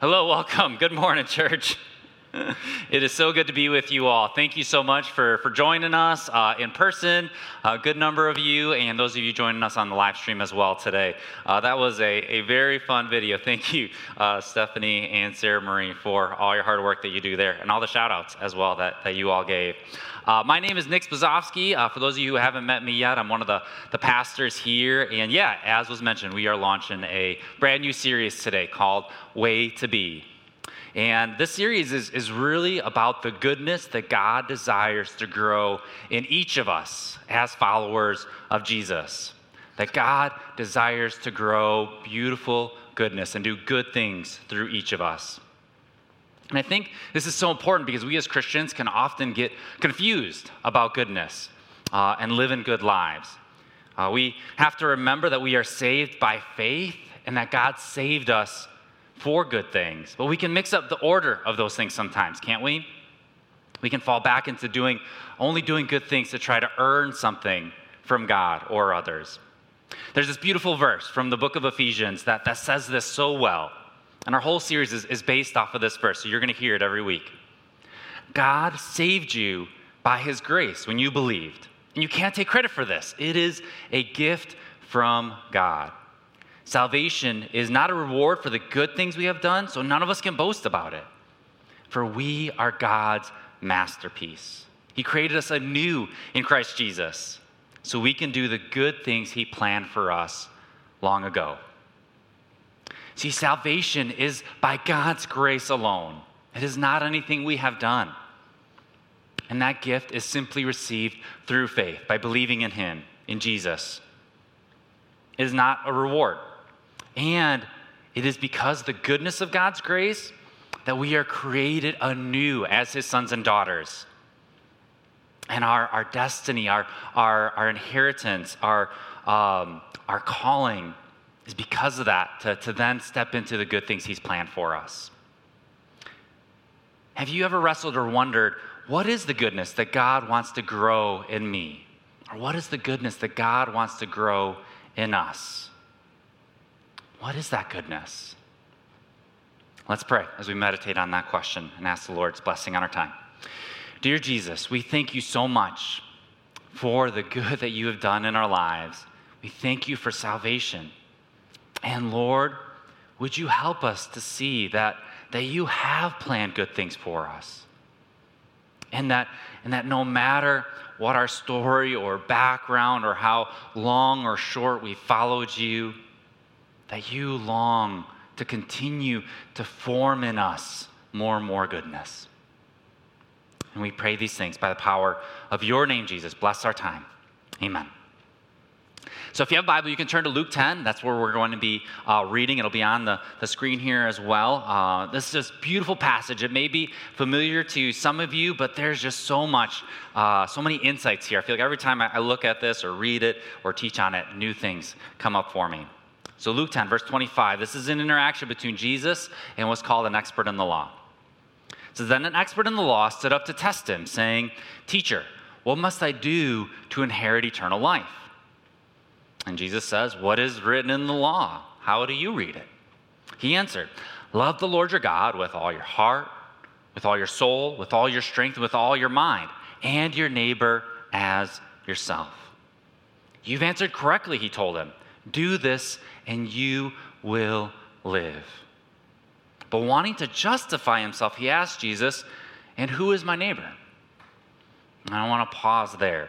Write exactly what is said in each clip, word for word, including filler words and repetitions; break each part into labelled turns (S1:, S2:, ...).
S1: Hello, welcome. Good morning, church. It is so good to be with you all. Thank you so much for, for joining us uh, in person, a good number of you, and those of you joining us on the live stream as well today. Uh, that was a, a very fun video. Thank you, uh, Stephanie and Sarah Marie, for all your hard work that you do there, and all the shout-outs as well that, that you all gave. Uh, my name is Nick Spazowski. Uh, for those of you who haven't met me yet, I'm one of the, the pastors here. And yeah, as was mentioned, we are launching a brand new series today called Way to Be. And this series is, is really about the goodness that God desires to grow in each of us as followers of Jesus. That God desires to grow beautiful goodness and do good things through each of us. And I think this is so important because we as Christians can often get confused about goodness uh, and living good lives. Uh, we have to remember that we are saved by faith and that God saved us for good things. But we can mix up the order of those things sometimes, can't we? We can fall back into doing only doing good things to try to earn something from God or others. There's this beautiful verse from the book of Ephesians that, that says this so well. And our whole series is, is based off of this verse, so you're going to hear it every week. God saved you by his grace when you believed. And you can't take credit for this. It is a gift from God. Salvation is not a reward for the good things we have done, so none of us can boast about it. For we are God's masterpiece. He created us anew in Christ Jesus, so we can do the good things he planned for us long ago. See, salvation is by God's grace alone. It is not anything we have done. And that gift is simply received through faith, by believing in him, in Jesus. It is not a reward. And it is because of the goodness of God's grace that we are created anew as his sons and daughters. And our, our destiny, our, our, our inheritance, our, um, our calling is because of that, to, to then step into the good things he's planned for us. Have you ever wrestled or wondered, what is the goodness that God wants to grow in me? Or what is the goodness that God wants to grow in us? What is that goodness? Let's pray as we meditate on that question and ask the Lord's blessing on our time. Dear Jesus, we thank you so much for the good that you have done in our lives. We thank you for salvation. And Lord, would you help us to see that, that you have planned good things for us? And that, and that no matter what our story or background or how long or short we followed you, that you long to continue to form in us more and more goodness. And we pray these things by the power of your name, Jesus. Bless our time. Amen. So if you have a Bible, you can turn to Luke ten. That's where we're going to be uh, reading. It'll be on the, the screen here as well. Uh, this is a beautiful passage. It may be familiar to some of you, but there's just so much, uh, so many insights here. I feel like every time I, I look at this or read it or teach on it, new things come up for me. So Luke ten, verse twenty-five, this is an interaction between Jesus and what's called an expert in the law. It says, then an expert in the law stood up to test him, saying, "Teacher, what must I do to inherit eternal life?" And Jesus says, "What is written in the law? How do you read it?" He answered, "Love the Lord your God with all your heart, with all your soul, with all your strength, and with all your mind, and your neighbor as yourself." "You've answered correctly," he told him. "Do this and you will live." But wanting to justify himself, he asked Jesus, "And who is my neighbor?" And I want to pause there.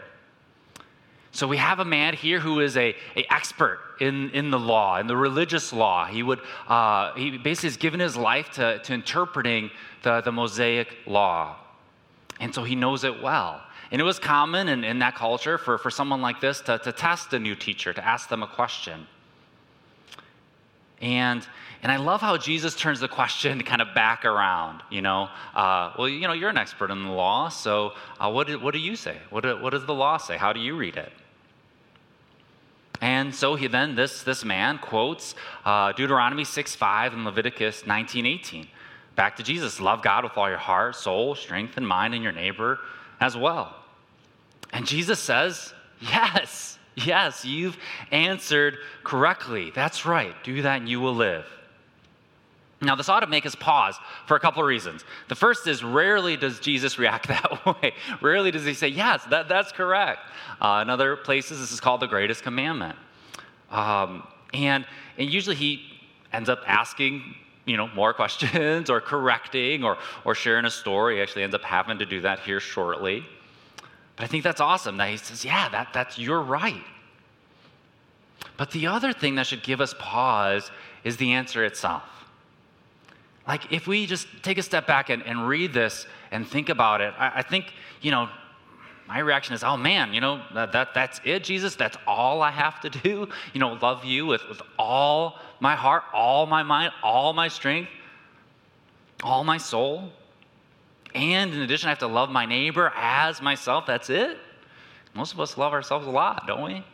S1: So we have a man here who is a, a expert in, in the law, in the religious law. He would uh, he basically has given his life to, to interpreting the, the Mosaic law. And so he knows it well. And it was common in, in that culture for, for someone like this to, to test a new teacher, to ask them a question. And and I love how Jesus turns the question kind of back around, you know. Uh, well, you know, you're an expert in the law, so uh, what, do, what do you say? What, do, what does the law say? How do you read it? And so he then, this, this man quotes uh, Deuteronomy six five and Leviticus nineteen eighteen. Back to Jesus, love God with all your heart, soul, strength, and mind, and your neighbor as well. And Jesus says, yes, yes, you've answered correctly. That's right. Do that and you will live. Now, this ought to make us pause for a couple of reasons. The first is, rarely does Jesus react that way. Rarely does he say, yes, that, that's correct. Uh, in other places, this is called the greatest commandment. Um, and, and usually he ends up asking, you know, more questions or correcting or, or sharing a story. He actually ends up having to do that here shortly. But I think that's awesome that he says, yeah, that, that's, you're right. But the other thing that should give us pause is the answer itself. Like, if we just take a step back and, and read this and think about it, I, I think, you know, my reaction is, oh man, you know, that, that that's it, Jesus? That's all I have to do? You know, love you with, with all my heart, all my mind, all my strength, all my soul? And in addition, I have to love my neighbor as myself. That's it? Most of us love ourselves a lot, don't we?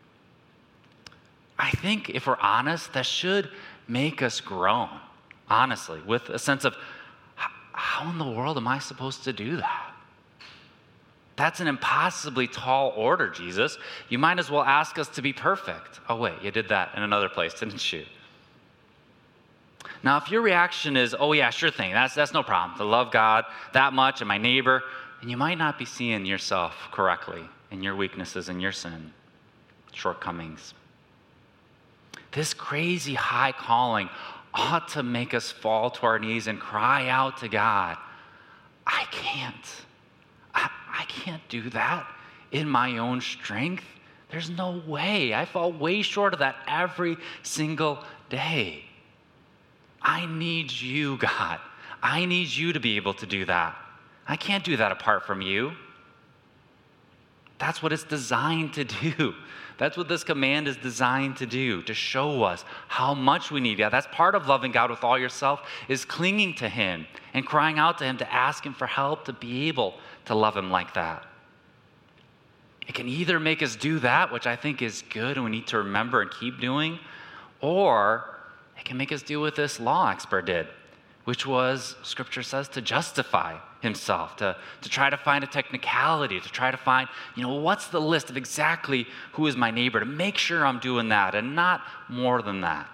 S1: I think if we're honest, that should make us groan. Honestly, with a sense of, how in the world am I supposed to do that? That's an impossibly tall order, Jesus. You might as well ask us to be perfect. Oh, wait, you did that in another place, didn't you? Now, if your reaction is, oh, yeah, sure thing, that's, that's no problem, to love God that much and my neighbor, then you might not be seeing yourself correctly and your weaknesses and your sin, shortcomings. This crazy high calling ought to make us fall to our knees and cry out to God, I can't. I, I can't do that in my own strength. There's no way. I fall way short of that every single day. I need you, God. I need you to be able to do that. I can't do that apart from you. That's what it's designed to do. That's what this command is designed to do, to show us how much we need God. That's part of loving God with all yourself, is clinging to him and crying out to him to ask him for help to be able to love him like that. It can either make us do that, which I think is good and we need to remember and keep doing, or it can make us do what this law expert did, which was, Scripture says, to justify himself, to, to try to find a technicality, to try to find, you know, what's the list of exactly who is my neighbor, to make sure I'm doing that and not more than that.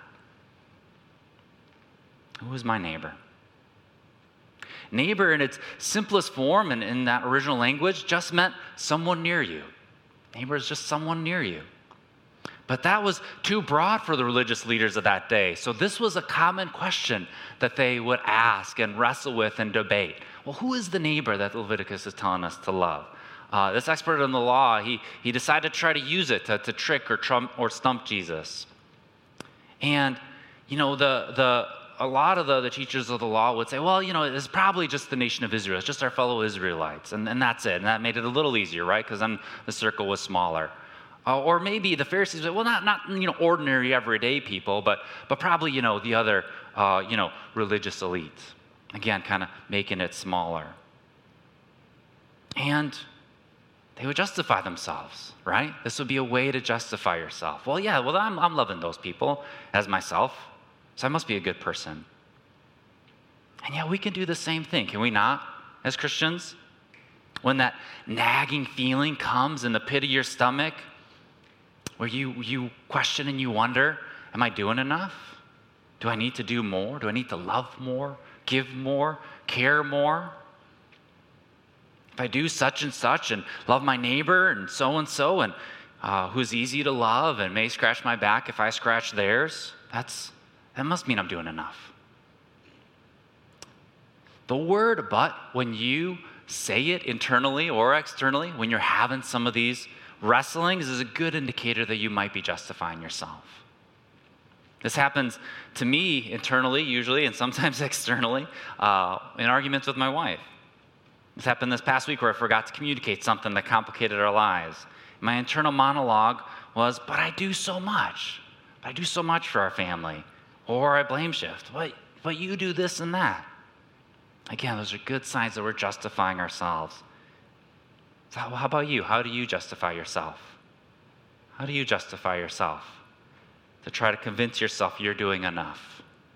S1: Who is my neighbor? Neighbor in its simplest form and in that original language just meant someone near you. Neighbor is just someone near you. But that was too broad for the religious leaders of that day. So this was a common question that they would ask and wrestle with and debate. Well, who is the neighbor that Leviticus is telling us to love? Uh, this expert in the law, he, he decided to try to use it to, to trick or trump or stump Jesus. And, you know, the the a lot of the, the teachers of the law would say, well, you know, it's probably just the nation of Israel. It's just our fellow Israelites. And, and that's it. And that made it a little easier, right? Because then the circle was smaller. Uh, or maybe the Pharisees said, well, not, not you know, ordinary, everyday people, but, but probably, you know, the other, uh, you know, religious elite. Again, kind of making it smaller. And they would justify themselves, right? This would be a way to justify yourself. Well, yeah, well, I'm, I'm loving those people as myself, so I must be a good person. And yeah, we can do the same thing, can we not, as Christians? When that nagging feeling comes in the pit of your stomach, where you, you question and you wonder, am I doing enough? Do I need to do more? Do I need to love more, give more, care more? If I do such and such and love my neighbor and so-and-so and uh, who's easy to love and may scratch my back if I scratch theirs, that's that must mean I'm doing enough. The word but, when you say it internally or externally, when you're having some of these wrestlings, is a good indicator that you might be justifying yourself. This happens to me internally, usually, and sometimes externally, uh, in arguments with my wife. This happened this past week where I forgot to communicate something that complicated our lives. My internal monologue was, but I do so much. But I do so much for our family. Or I blame shift. But, but you do this and that. Again, those are good signs that we're justifying ourselves. So how about you? How do you justify yourself? How do you justify yourself? To try to convince yourself you're doing enough.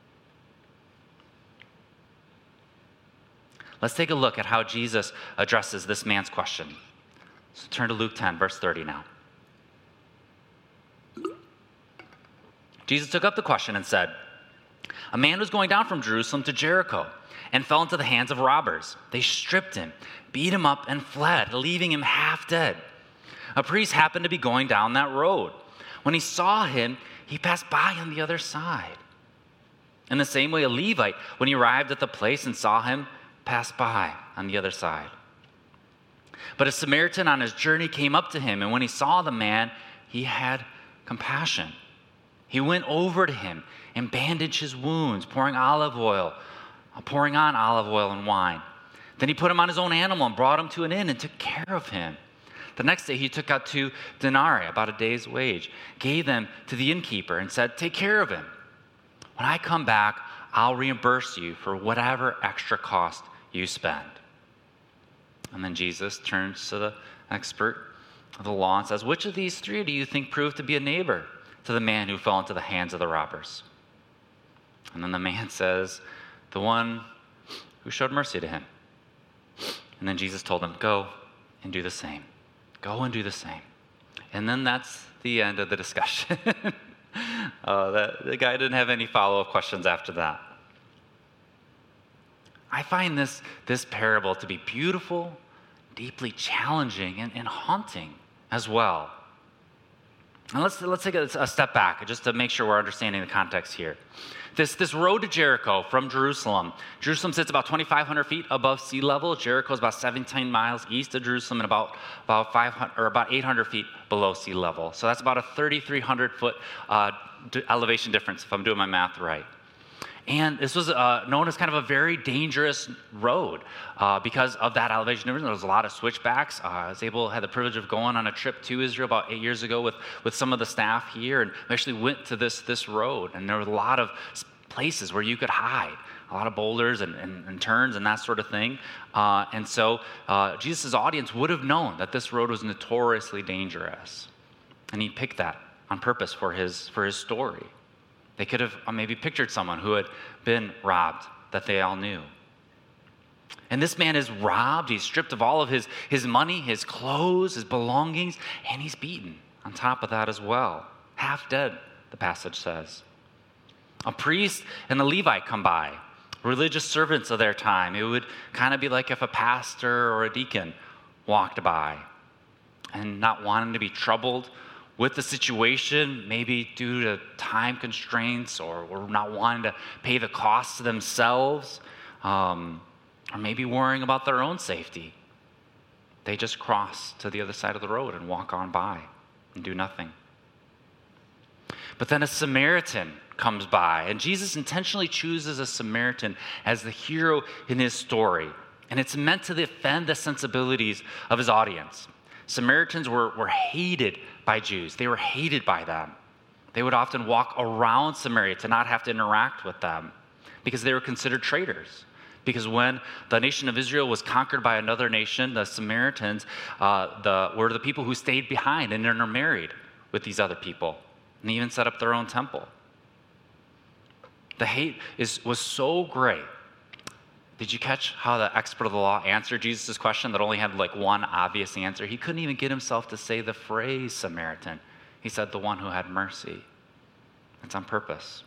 S1: Let's take a look at how Jesus addresses this man's question. So turn to Luke ten, verse thirty now. Jesus took up the question and said, A man was going down from Jerusalem to Jericho and fell into the hands of robbers. They stripped him, beat him up, and fled, leaving him half dead. A priest happened to be going down that road. When he saw him, he passed by on the other side. In the same way, a Levite, when he arrived at the place and saw him, passed by on the other side. But a Samaritan on his journey came up to him, and when he saw the man, he had compassion. He went over to him and bandaged his wounds, pouring olive oil, pouring on olive oil and wine. Then he put him on his own animal and brought him to an inn and took care of him. The next day he took out two denarii, about a day's wage, gave them to the innkeeper and said, "Take care of him. When I come back, I'll reimburse you for whatever extra cost you spend." And then Jesus turns to the expert of the law and says, "Which of these three do you think proved to be a neighbor to the man who fell into the hands of the robbers?" And then the man says, "The one who showed mercy to him." And then Jesus told him, "Go and do the same. Go and do the same." And then that's the end of the discussion. uh, that, the guy didn't have any follow-up questions after that. I find this, this parable to be beautiful, deeply challenging, and, and haunting as well. And let's, let's take a, a step back just to make sure we're understanding the context here. This, this road to Jericho from Jerusalem, Jerusalem sits about twenty-five hundred feet above sea level. Jericho is about seventeen miles east of Jerusalem and about, about, five hundred, or about eight hundred feet below sea level. So that's about a thirty-three hundred foot uh, d- elevation difference, if I'm doing my math right. And this was uh, known as kind of a very dangerous road uh, because of that elevation difference. There was a lot of switchbacks. Uh, I was able, had the privilege of going on a trip to Israel about eight years ago with, with some of the staff here, and we actually went to this, this road, and there were a lot of places where you could hide, a lot of boulders and, and, and turns and that sort of thing. Uh, and so uh, Jesus' audience would have known that this road was notoriously dangerous, and he picked that on purpose for his, for his story. They could have maybe pictured someone who had been robbed that they all knew. And this man is robbed. He's stripped of all of his, his money, his clothes, his belongings, and he's beaten on top of that as well. Half dead, the passage says. A priest and a Levite come by, religious servants of their time. It would kind of be like if a pastor or a deacon walked by and not wanting to be troubled with the situation, maybe due to time constraints or, or not wanting to pay the costs themselves, um, or maybe worrying about their own safety. They just cross to the other side of the road and walk on by and do nothing. But then a Samaritan comes by, and Jesus intentionally chooses a Samaritan as the hero in his story, and it's meant to offend the sensibilities of his audience. Samaritans were, were hated by Jews. They were hated by them. They would often walk around Samaria to not have to interact with them because they were considered traitors. Because when the nation of Israel was conquered by another nation, the Samaritans uh, the, were the people who stayed behind and intermarried with these other people and even set up their own temple. The hate is, was so great. Did you catch how the expert of the law answered Jesus' question that only had like one obvious answer? He couldn't even get himself to say the phrase Samaritan. He said the one who had mercy. It's on purpose.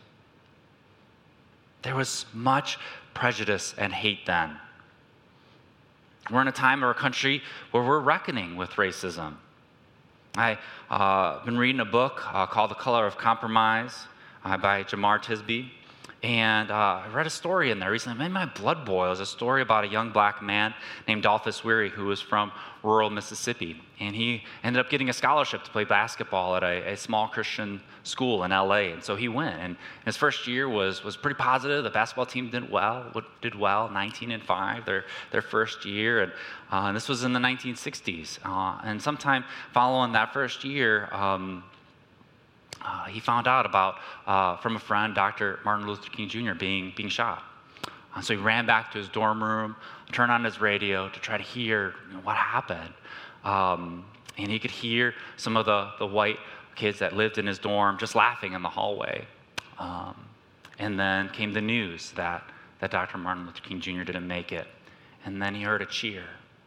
S1: There was much prejudice and hate then. We're in a time or a country where we're reckoning with racism. I've uh, been reading a book uh, called The Color of Compromise uh, by Jemar Tisby. And uh, I read a story in there recently. It made my blood boil. It was a story about a young black man named Dolphus Weary who was from rural Mississippi. And he ended up getting a scholarship to play basketball at a, a small Christian school in L A. And so he went. And his first year was was pretty positive. The basketball team did well, did well, nineteen and five, their, their first year. And, uh, and this was in the nineteen sixties. Uh, and sometime following that first year, um, Uh, he found out about, uh, from a friend, Doctor Martin Luther King Junior being being shot. Uh, so he ran back to his dorm room, turned on his radio to try to hear you know, what happened. Um, and he could hear some of the, the white kids that lived in his dorm just laughing in the hallway. Um, and then came the news that, that Doctor Martin Luther King Junior didn't make it. And then he heard a cheer.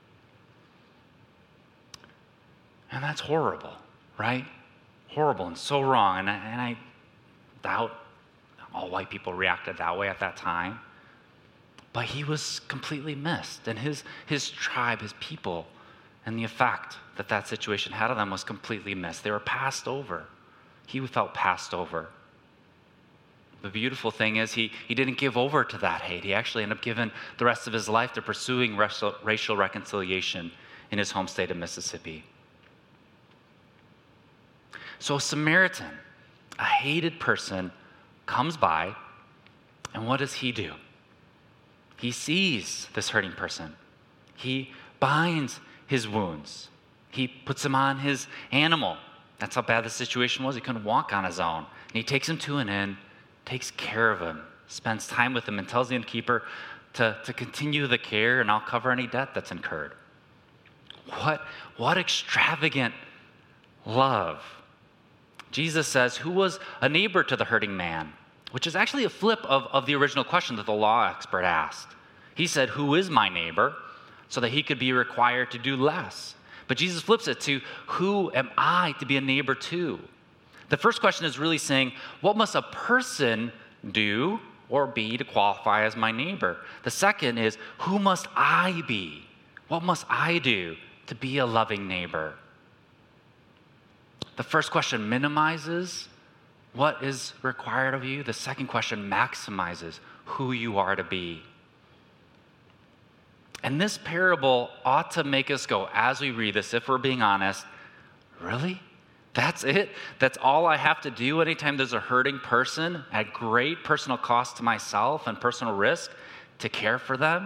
S1: And that's horrible, right? Horrible and so wrong. And I, and I doubt all white people reacted that way at that time. But he was completely missed, and his, his tribe, his people, and the effect that that situation had on them was completely missed. They were passed over. He felt passed over. The beautiful thing is he, he didn't give over to that hate. He actually ended up giving the rest of his life to pursuing racial, racial reconciliation in his home state of Mississippi. So a Samaritan, a hated person, comes by, and what does he do? He sees this hurting person. He binds his wounds. He puts him on his animal. That's how bad the situation was. He couldn't walk on his own. And he takes him to an inn, takes care of him, spends time with him, and tells the innkeeper to, to continue the care, and I'll cover any debt that's incurred. What, what extravagant love. Jesus says, who was a neighbor to the hurting man? Which is actually a flip of, of the original question that the law expert asked. He said, who is my neighbor? So that he could be required to do less. But Jesus flips it to, who am I to be a neighbor to? The first question is really saying, what must a person do or be to qualify as my neighbor? The second is, who must I be? What must I do to be a loving neighbor? The first question minimizes what is required of you. The second question maximizes who you are to be. And this parable ought to make us go, as we read this, if we're being honest, really? That's it? That's all I have to do anytime there's a hurting person at great personal cost to myself and personal risk to care for them?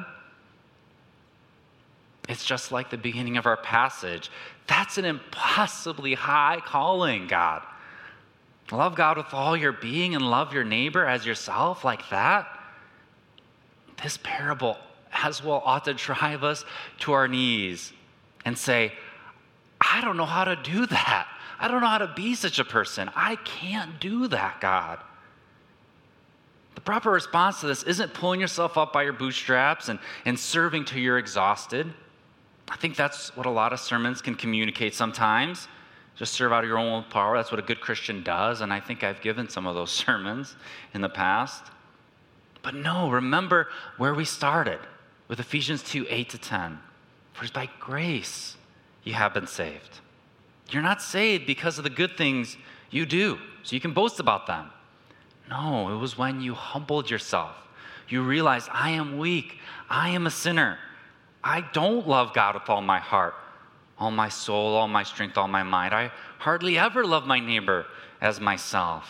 S1: It's just like the beginning of our passage. That's an impossibly high calling, God. Love God with all your being and love your neighbor as yourself like that. This parable as well ought to drive us to our knees and say, I don't know how to do that. I don't know how to be such a person. I can't do that, God. The proper response to this isn't pulling yourself up by your bootstraps and, and serving till you're exhausted. I think that's what a lot of sermons can communicate sometimes. Just serve out of your own power. That's what a good Christian does, and I think I've given some of those sermons in the past. But no, remember where we started with Ephesians two, eight to ten. For it's by grace you have been saved. You're not saved because of the good things you do, so you can boast about them. No, it was when you humbled yourself. You realized, I am weak. I am a sinner. I don't love God with all my heart, all my soul, all my strength, all my mind. I hardly ever love my neighbor as myself.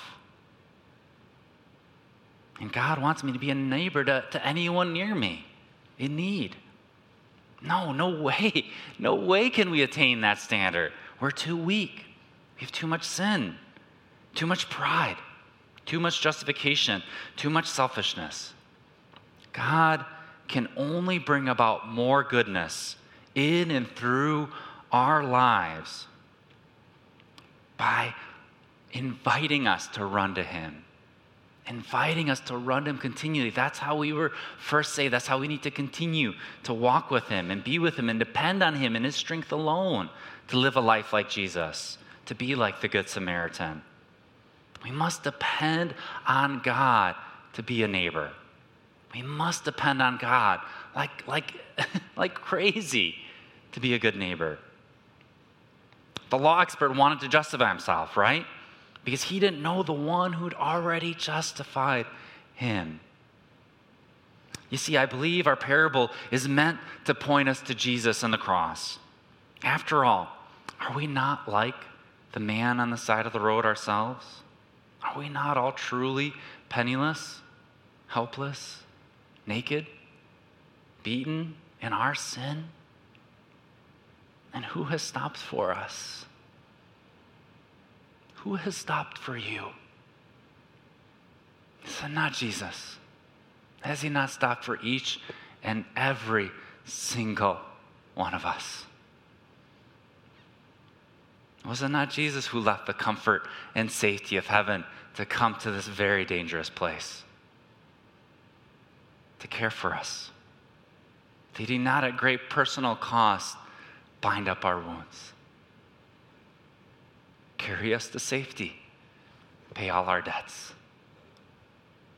S1: And God wants me to be a neighbor to, to anyone near me in need. No, no way. No way can we attain that standard. We're too weak. We have too much sin, too much pride, too much justification, too much selfishness. God can only bring about more goodness in and through our lives by inviting us to run to Him. Inviting us to run to Him continually. That's how we were first saved. That's how we need to continue to walk with Him and be with Him and depend on Him and His strength alone to live a life like Jesus, to be like the Good Samaritan. We must depend on God to be a neighbor. We must depend on God like, like, like crazy to be a good neighbor. The law expert wanted to justify himself, right? Because he didn't know the one who'd already justified him. You see, I believe our parable is meant to point us to Jesus and the cross. After all, are we not like the man on the side of the road ourselves? Are we not all truly penniless, helpless, naked, beaten in our sin? And who has stopped for us? Who has stopped for you? Is it not Jesus? Has He not stopped for each and every single one of us? Was it not Jesus who left the comfort and safety of heaven to come to this very dangerous place? To care for us? Did He not at great personal cost bind up our wounds? Carry us to safety? Pay all our debts?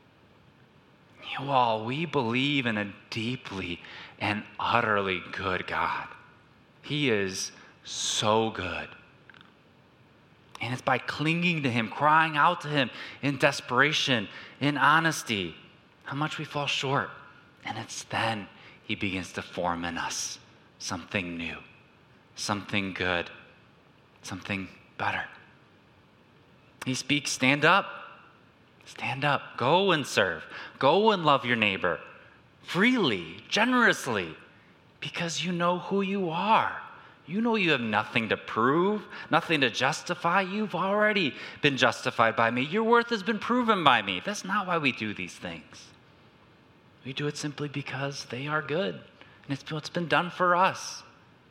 S1: Well, we believe in a deeply and utterly good God. He is so good. And it's by clinging to him, crying out to him in desperation, in honesty, how much we fall short. And it's then he begins to form in us something new, something good, something better. He speaks, stand up, stand up, go and serve, go and love your neighbor freely, generously, because you know who you are. You know you have nothing to prove, nothing to justify. You've already been justified by me. Your worth has been proven by me. That's not why we do these things. We do it simply because they are good, and it's what's been done for us.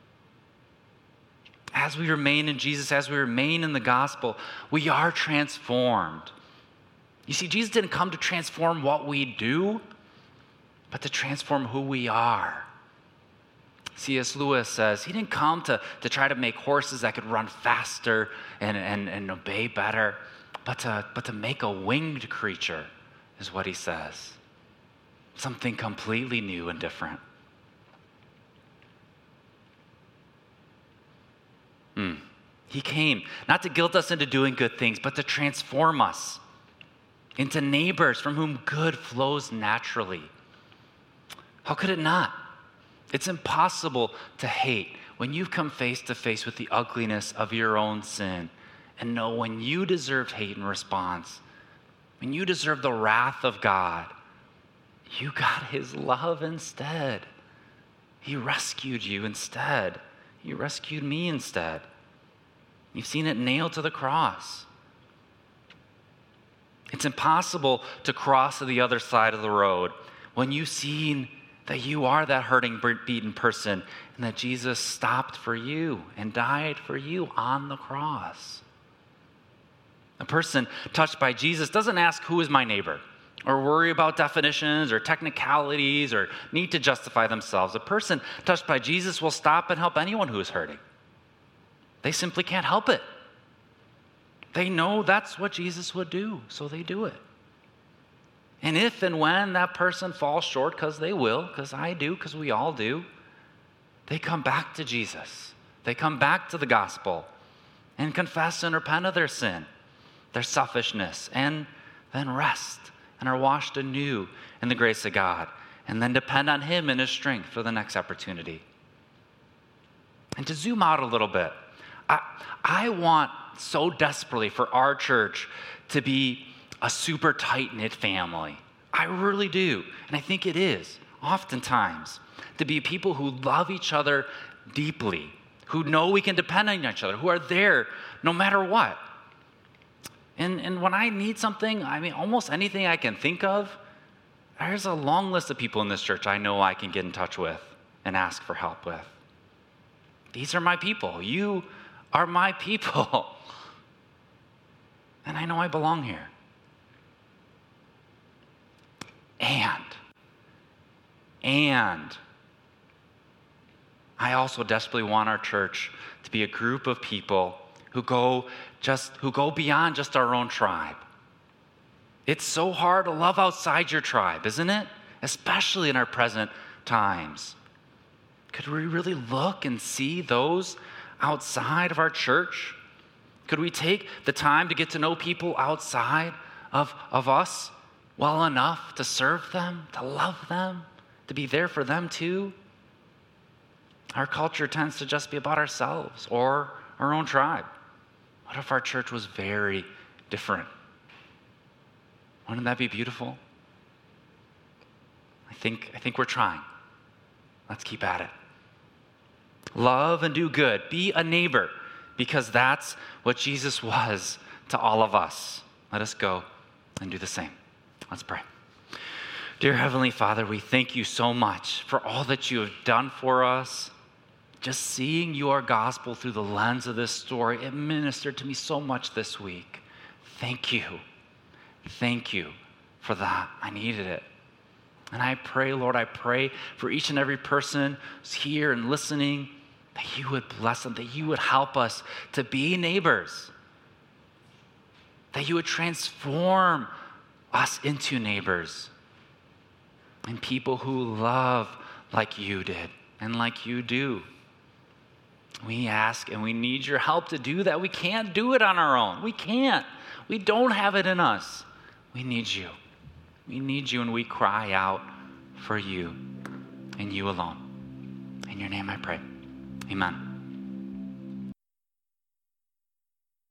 S1: As we remain in Jesus, as we remain in the gospel, we are transformed. You see, Jesus didn't come to transform what we do, but to transform who we are. C S Lewis says he didn't come to, to try to make horses that could run faster and, and, and obey better, but to, but to make a winged creature, is what he says. Something completely new and different. Mm. He came not to guilt us into doing good things, but to transform us into neighbors from whom good flows naturally. How could it not? It's impossible to hate when you've come face to face with the ugliness of your own sin and know when you deserved hate in response, when you deserved the wrath of God, you got his love instead. He rescued you instead. He rescued me instead. You've seen it nailed to the cross. It's impossible to cross to the other side of the road when you've seen that you are that hurting, beaten person and that Jesus stopped for you and died for you on the cross. A person touched by Jesus doesn't ask, who is my neighbor? Or worry about definitions or technicalities or need to justify themselves. A person touched by Jesus will stop and help anyone who is hurting. They simply can't help it. They know that's what Jesus would do, so they do it. And if and when that person falls short, because they will, because I do, because we all do, they come back to Jesus. They come back to the gospel and confess and repent of their sin, their selfishness, and then rest and are washed anew in the grace of God, and then depend on him and his strength for the next opportunity. And to zoom out a little bit, I, I want so desperately for our church to be a super tight-knit family. I really do. And I think it is, oftentimes, to be people who love each other deeply, who know we can depend on each other, who are there no matter what. And, and when I need something, I mean, almost anything I can think of, there's a long list of people in this church I know I can get in touch with and ask for help with. These are my people. You are my people. And I know I belong here. And, and I also desperately want our church to be a group of people who go just who go beyond just our own tribe. It's so hard to love outside your tribe, isn't it? Especially in our present times. Could we really look and see those outside of our church? Could we take the time to get to know people outside of, of us well enough to serve them, to love them, to be there for them too? Our culture tends to just be about ourselves or our own tribe. What if our church was very different? Wouldn't that be beautiful? I think, I think we're trying. Let's keep at it. Love and do good. Be a neighbor, because that's what Jesus was to all of us. Let us go and do the same. Let's pray. Dear Heavenly Father, we thank you so much for all that you have done for us. Just seeing your gospel through the lens of this story, it ministered to me so much this week. Thank you. Thank you for that. I needed it. And I pray, Lord, I pray for each and every person who's here and listening, that you would bless them, that you would help us to be neighbors, that you would transform us into neighbors, and people who love like you did and like you do. We ask and we need your help to do that. We can't do it on our own. We can't. We don't have it in us. We need you. We need you, and we cry out for you and you alone. In your name I pray. Amen.